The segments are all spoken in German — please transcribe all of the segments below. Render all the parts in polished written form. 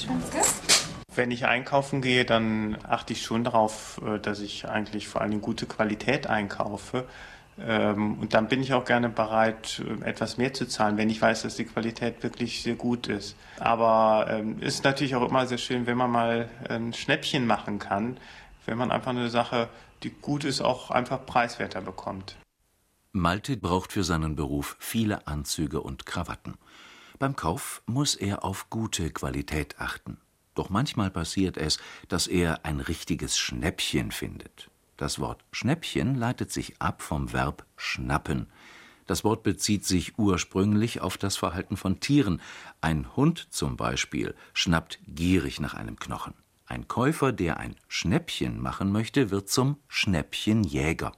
Schönste. Wenn ich einkaufen gehe, dann achte ich schon darauf, dass ich eigentlich vor allem gute Qualität einkaufe. Und dann bin ich auch gerne bereit, etwas mehr zu zahlen, wenn ich weiß, dass die Qualität wirklich sehr gut ist. Aber es ist natürlich auch immer sehr schön, wenn man mal ein Schnäppchen machen kann, wenn man einfach eine Sache, die gut ist, auch einfach preiswerter bekommt. Malte braucht für seinen Beruf viele Anzüge und Krawatten. Beim Kauf muss er auf gute Qualität achten. Doch manchmal passiert es, dass er ein richtiges Schnäppchen findet. Das Wort Schnäppchen leitet sich ab vom Verb schnappen. Das Wort bezieht sich ursprünglich auf das Verhalten von Tieren. Ein Hund zum Beispiel schnappt gierig nach einem Knochen. Ein Käufer, der ein Schnäppchen machen möchte, wird zum Schnäppchenjäger.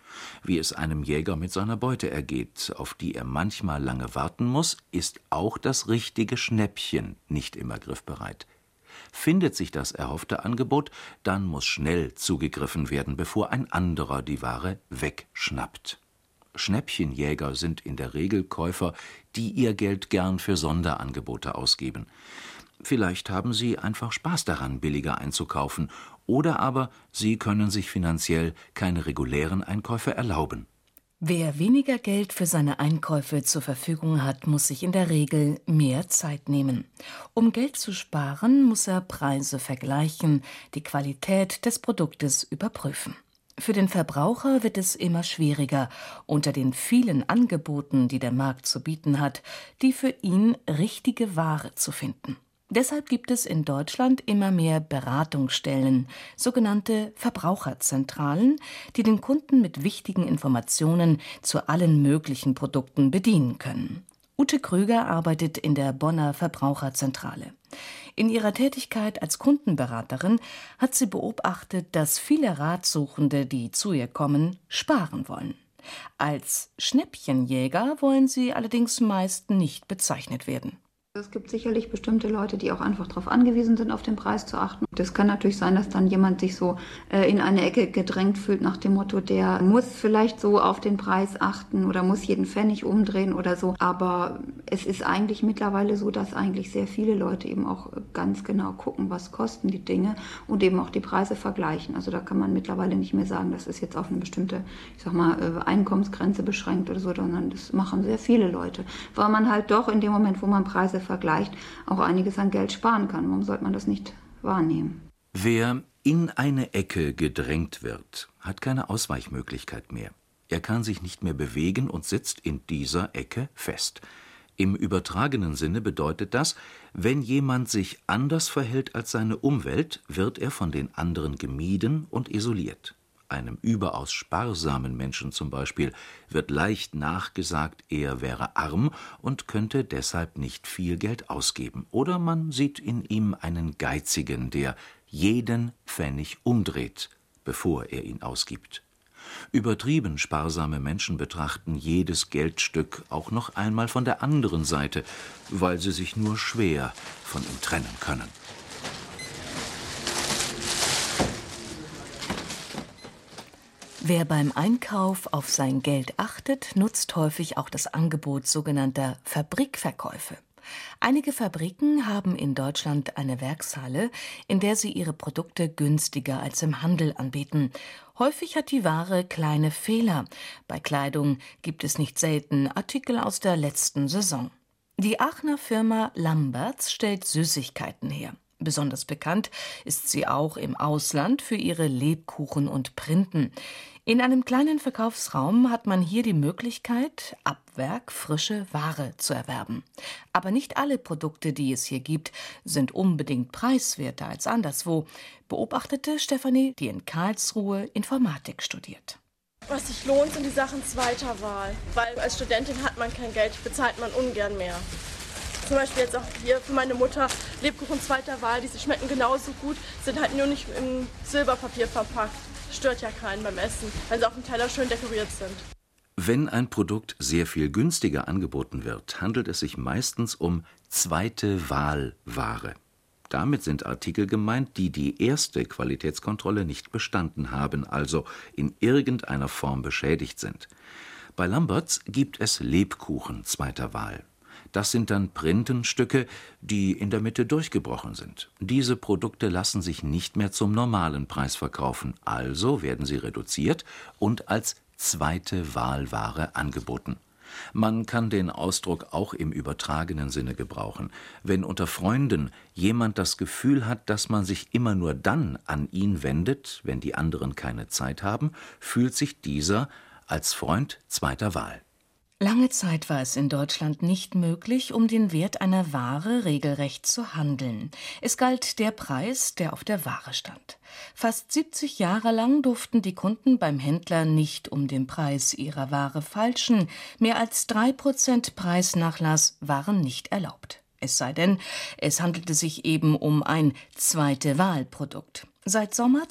Wie es einem Jäger mit seiner Beute ergeht, auf die er manchmal lange warten muss, ist auch das richtige Schnäppchen nicht immer griffbereit. Findet sich das erhoffte Angebot, dann muss schnell zugegriffen werden, bevor ein anderer die Ware wegschnappt. Schnäppchenjäger sind in der Regel Käufer, die ihr Geld gern für Sonderangebote ausgeben. Vielleicht haben sie einfach Spaß daran, billiger einzukaufen, oder aber sie können sich finanziell keine regulären Einkäufe erlauben. Wer weniger Geld für seine Einkäufe zur Verfügung hat, muss sich in der Regel mehr Zeit nehmen. Um Geld zu sparen, muss er Preise vergleichen, die Qualität des Produktes überprüfen. Für den Verbraucher wird es immer schwieriger, unter den vielen Angeboten, die der Markt zu bieten hat, die für ihn richtige Ware zu finden. Deshalb gibt es in Deutschland immer mehr Beratungsstellen, sogenannte Verbraucherzentralen, die den Kunden mit wichtigen Informationen zu allen möglichen Produkten bedienen können. Ute Krüger arbeitet in der Bonner Verbraucherzentrale. In ihrer Tätigkeit als Kundenberaterin hat sie beobachtet, dass viele Ratsuchende, die zu ihr kommen, sparen wollen. Als Schnäppchenjäger wollen sie allerdings meist nicht bezeichnet werden. Es gibt sicherlich bestimmte Leute, die auch einfach darauf angewiesen sind, auf den Preis zu achten. Das kann natürlich sein, dass dann jemand sich so in eine Ecke gedrängt fühlt nach dem Motto, der muss vielleicht so auf den Preis achten oder muss jeden Pfennig umdrehen oder so. Aber es ist eigentlich mittlerweile so, dass eigentlich sehr viele Leute eben auch ganz genau gucken, was kosten die Dinge und eben auch die Preise vergleichen. Also da kann man mittlerweile nicht mehr sagen, das ist jetzt auf eine bestimmte, Einkommensgrenze beschränkt oder so, sondern das machen sehr viele Leute. Weil man halt doch in dem Moment, wo man Preise vergleicht, auch einiges an Geld sparen kann. Warum sollte man das nicht wahrnehmen? Wer in eine Ecke gedrängt wird, hat keine Ausweichmöglichkeit mehr. Er kann sich nicht mehr bewegen und sitzt in dieser Ecke fest. Im übertragenen Sinne bedeutet das, wenn jemand sich anders verhält als seine Umwelt, wird er von den anderen gemieden und isoliert. Einem überaus sparsamen Menschen zum Beispiel wird leicht nachgesagt, er wäre arm und könnte deshalb nicht viel Geld ausgeben. Oder man sieht in ihm einen Geizigen, der jeden Pfennig umdreht, bevor er ihn ausgibt. Übertrieben sparsame Menschen betrachten jedes Geldstück auch noch einmal von der anderen Seite, weil sie sich nur schwer von ihm trennen können. Wer beim Einkauf auf sein Geld achtet, nutzt häufig auch das Angebot sogenannter Fabrikverkäufe. Einige Fabriken haben in Deutschland eine Werkshalle, in der sie ihre Produkte günstiger als im Handel anbieten. Häufig hat die Ware kleine Fehler. Bei Kleidung gibt es nicht selten Artikel aus der letzten Saison. Die Aachener Firma Lamberts stellt Süßigkeiten her. Besonders bekannt ist sie auch im Ausland für ihre Lebkuchen und Printen. In einem kleinen Verkaufsraum hat man hier die Möglichkeit, ab Werk frische Ware zu erwerben. Aber nicht alle Produkte, die es hier gibt, sind unbedingt preiswerter als anderswo, beobachtete Stefanie, die in Karlsruhe Informatik studiert. Was sich lohnt, sind die Sachen zweiter Wahl. Weil als Studentin hat man kein Geld, bezahlt man ungern mehr. Zum Beispiel jetzt auch hier für meine Mutter Lebkuchen zweiter Wahl, die schmecken genauso gut, sind halt nur nicht im Silberpapier verpackt. Stört ja keinen beim Essen, wenn sie auf dem Teller schön dekoriert sind. Wenn ein Produkt sehr viel günstiger angeboten wird, handelt es sich meistens um zweite Wahl-Ware. Damit sind Artikel gemeint, die die erste Qualitätskontrolle nicht bestanden haben, also in irgendeiner Form beschädigt sind. Bei Lamberts gibt es Lebkuchen zweiter Wahl. Das sind dann Printenstücke, die in der Mitte durchgebrochen sind. Diese Produkte lassen sich nicht mehr zum normalen Preis verkaufen, also werden sie reduziert und als zweite Wahlware angeboten. Man kann den Ausdruck auch im übertragenen Sinne gebrauchen. Wenn unter Freunden jemand das Gefühl hat, dass man sich immer nur dann an ihn wendet, wenn die anderen keine Zeit haben, fühlt sich dieser als Freund zweiter Wahl. Lange Zeit war es in Deutschland nicht möglich, um den Wert einer Ware regelrecht zu handeln. Es galt der Preis, der auf der Ware stand. Fast 70 Jahre lang durften die Kunden beim Händler nicht um den Preis ihrer Ware falschen. Mehr als 3% Preisnachlass waren nicht erlaubt. Es sei denn, es handelte sich eben um ein Zweite-Wahl-Produkt. Seit Sommer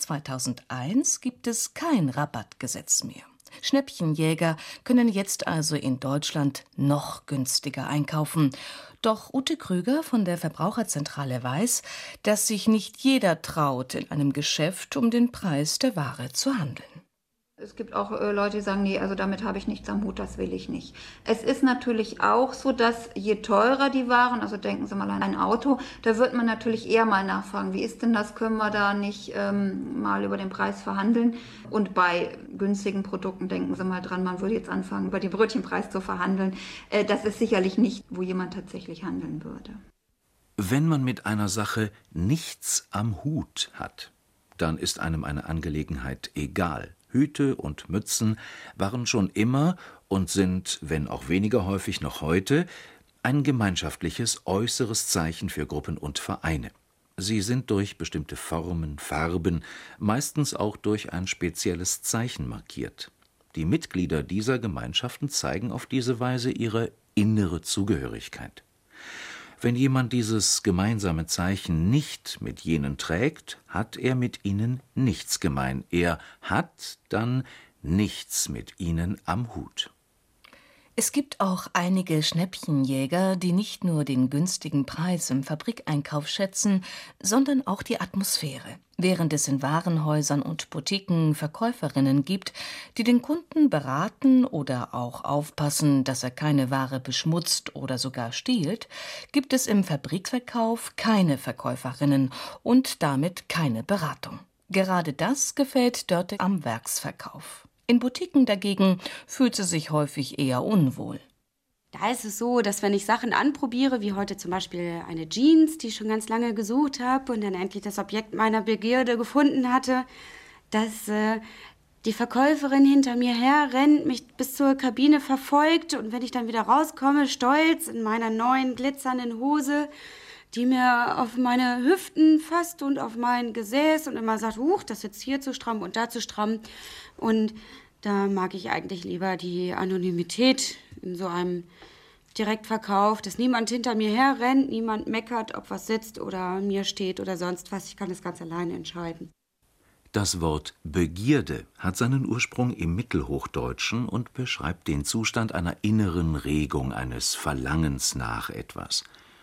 2001 gibt es kein Rabattgesetz mehr. Schnäppchenjäger können jetzt also in Deutschland noch günstiger einkaufen. Doch Ute Krüger von der Verbraucherzentrale weiß, dass sich nicht jeder traut, in einem Geschäft um den Preis der Ware zu handeln. Es gibt auch Leute, die sagen, nee, also damit habe ich nichts am Hut, das will ich nicht. Es ist natürlich auch so, dass je teurer die Waren, also denken Sie mal an ein Auto, da wird man natürlich eher mal nachfragen, wie ist denn das, können wir da nicht mal über den Preis verhandeln? Und bei günstigen Produkten denken Sie mal dran, man würde jetzt anfangen, über den Brötchenpreis zu verhandeln. Das ist sicherlich nicht, wo jemand tatsächlich handeln würde. Wenn man mit einer Sache nichts am Hut hat, dann ist einem eine Angelegenheit egal. Hüte und Mützen waren schon immer und sind, wenn auch weniger häufig noch heute, ein gemeinschaftliches äußeres Zeichen für Gruppen und Vereine. Sie sind durch bestimmte Formen, Farben, meistens auch durch ein spezielles Zeichen markiert. Die Mitglieder dieser Gemeinschaften zeigen auf diese Weise ihre innere Zugehörigkeit. Wenn jemand dieses gemeinsame Zeichen nicht mit jenen trägt, hat er mit ihnen nichts gemein. Er hat dann nichts mit ihnen am Hut. Es gibt auch einige Schnäppchenjäger, die nicht nur den günstigen Preis im Fabrikeinkauf schätzen, sondern auch die Atmosphäre. Während es in Warenhäusern und Boutiquen Verkäuferinnen gibt, die den Kunden beraten oder auch aufpassen, dass er keine Ware beschmutzt oder sogar stiehlt, gibt es im Fabrikverkauf keine Verkäuferinnen und damit keine Beratung. Gerade das gefällt Dörte am Werksverkauf. In Boutiquen dagegen fühlt sie sich häufig eher unwohl. Da ist es so, dass wenn ich Sachen anprobiere, wie heute zum Beispiel eine Jeans, die ich schon ganz lange gesucht habe und dann endlich das Objekt meiner Begierde gefunden hatte, dass die Verkäuferin hinter mir herrennt, mich bis zur Kabine verfolgt und wenn ich dann wieder rauskomme, stolz in meiner neuen glitzernden Hose, die mir auf meine Hüften fasst und auf mein Gesäß und immer sagt, das sitzt hier zu stramm und da zu stramm. Und da mag ich eigentlich lieber die Anonymität in so einem Direktverkauf, dass niemand hinter mir herrennt, niemand meckert, ob was sitzt oder mir steht oder sonst was. Ich kann das ganz alleine entscheiden. Das Wort Begierde hat seinen Ursprung im Mittelhochdeutschen und beschreibt den Zustand einer inneren Regung, eines Verlangens nach etwas.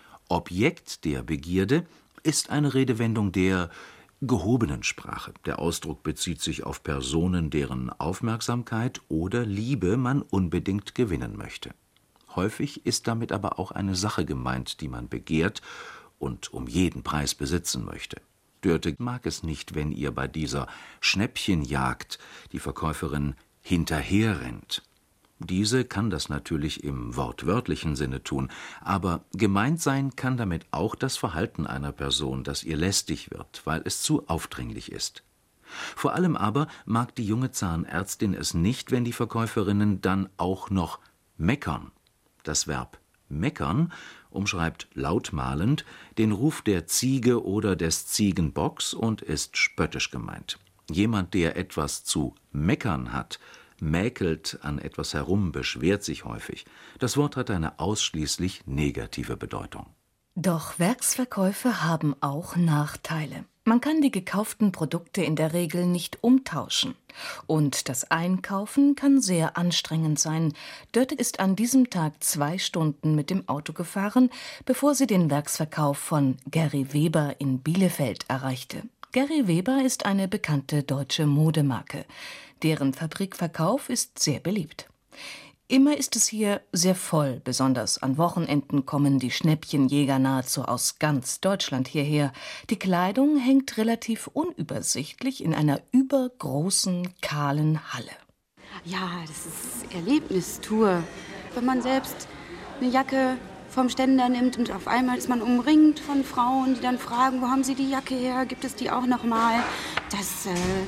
Objekt der Begierde ist eine Redewendung der gehobenen Sprache. Der Ausdruck bezieht sich auf Personen, deren Aufmerksamkeit oder Liebe man unbedingt gewinnen möchte. Häufig ist damit aber auch eine Sache gemeint, die man begehrt und um jeden Preis besitzen möchte. Dörte mag es nicht, wenn ihr bei dieser Schnäppchenjagd die Verkäuferin hinterherrennt. Diese kann das natürlich im wortwörtlichen Sinne tun, aber gemeint sein kann damit auch das Verhalten einer Person, das ihr lästig wird, weil es zu aufdringlich ist. Vor allem aber mag die junge Zahnärztin es nicht, wenn die Verkäuferinnen dann auch noch meckern. Das Verb meckern umschreibt lautmalend den Ruf der Ziege oder des Ziegenbocks und ist spöttisch gemeint. Jemand, der etwas zu meckern hat, mäkelt an etwas herum, beschwert sich häufig. Das Wort hat eine ausschließlich negative Bedeutung. Doch Werksverkäufe haben auch Nachteile. Man kann die gekauften Produkte in der Regel nicht umtauschen. Und das Einkaufen kann sehr anstrengend sein. Dörte ist an diesem Tag 2 Stunden mit dem Auto gefahren, bevor sie den Werksverkauf von Gary Weber in Bielefeld erreichte. Gary Weber ist eine bekannte deutsche Modemarke. Deren Fabrikverkauf ist sehr beliebt. Immer ist es hier sehr voll, besonders an Wochenenden kommen die Schnäppchenjäger nahezu aus ganz Deutschland hierher. Die Kleidung hängt relativ unübersichtlich in einer übergroßen, kahlen Halle. Ja, das ist Erlebnistour. Wenn man selbst eine Jacke vom Ständer nimmt und auf einmal ist man umringt von Frauen, die dann fragen, wo haben Sie die Jacke her, gibt es die auch noch mal? Das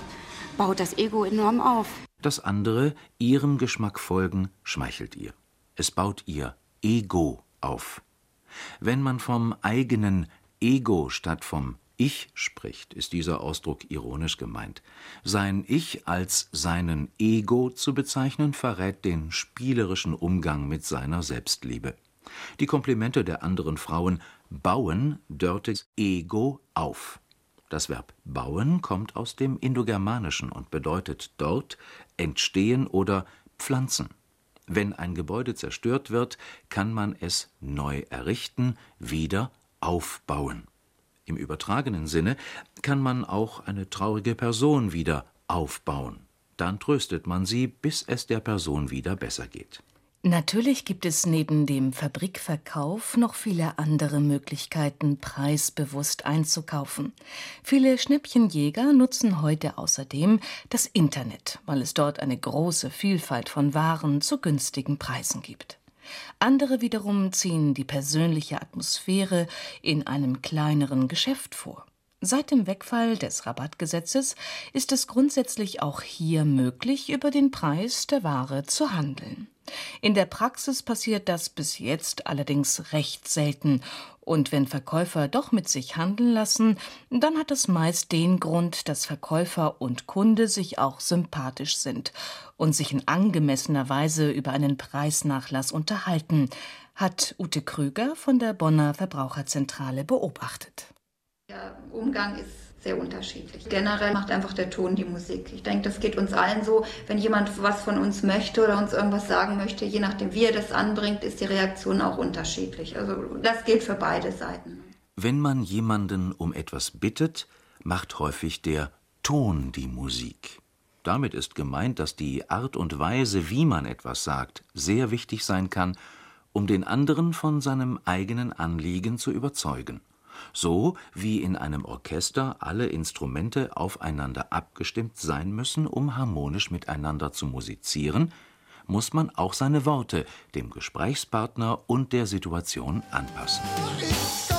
baut das Ego enorm auf. Das andere, ihrem Geschmack folgen, schmeichelt ihr. Es baut ihr Ego auf. Wenn man vom eigenen Ego statt vom Ich spricht, ist dieser Ausdruck ironisch gemeint. Sein Ich als seinen Ego zu bezeichnen, verrät den spielerischen Umgang mit seiner Selbstliebe. Die Komplimente der anderen Frauen bauen Dörtes Ego auf. Das Verb bauen kommt aus dem Indogermanischen und bedeutet dort entstehen oder pflanzen. Wenn ein Gebäude zerstört wird, kann man es neu errichten, wieder aufbauen. Im übertragenen Sinne kann man auch eine traurige Person wieder aufbauen. Dann tröstet man sie, bis es der Person wieder besser geht. Natürlich gibt es neben dem Fabrikverkauf noch viele andere Möglichkeiten, preisbewusst einzukaufen. Viele Schnäppchenjäger nutzen heute außerdem das Internet, weil es dort eine große Vielfalt von Waren zu günstigen Preisen gibt. Andere wiederum ziehen die persönliche Atmosphäre in einem kleineren Geschäft vor. Seit dem Wegfall des Rabattgesetzes ist es grundsätzlich auch hier möglich, über den Preis der Ware zu handeln. In der Praxis passiert das bis jetzt allerdings recht selten. Und wenn Verkäufer doch mit sich handeln lassen, dann hat es meist den Grund, dass Verkäufer und Kunde sich auch sympathisch sind und sich in angemessener Weise über einen Preisnachlass unterhalten, hat Ute Krüger von der Bonner Verbraucherzentrale beobachtet. Der Umgang ist sehr unterschiedlich. Generell macht einfach der Ton die Musik. Ich denke, das geht uns allen so. Wenn jemand was von uns möchte oder uns irgendwas sagen möchte, je nachdem, wie er das anbringt, ist die Reaktion auch unterschiedlich. Also das gilt für beide Seiten. Wenn man jemanden um etwas bittet, macht häufig der Ton die Musik. Damit ist gemeint, dass die Art und Weise, wie man etwas sagt, sehr wichtig sein kann, um den anderen von seinem eigenen Anliegen zu überzeugen. So wie in einem Orchester alle Instrumente aufeinander abgestimmt sein müssen, um harmonisch miteinander zu musizieren, muss man auch seine Worte dem Gesprächspartner und der Situation anpassen.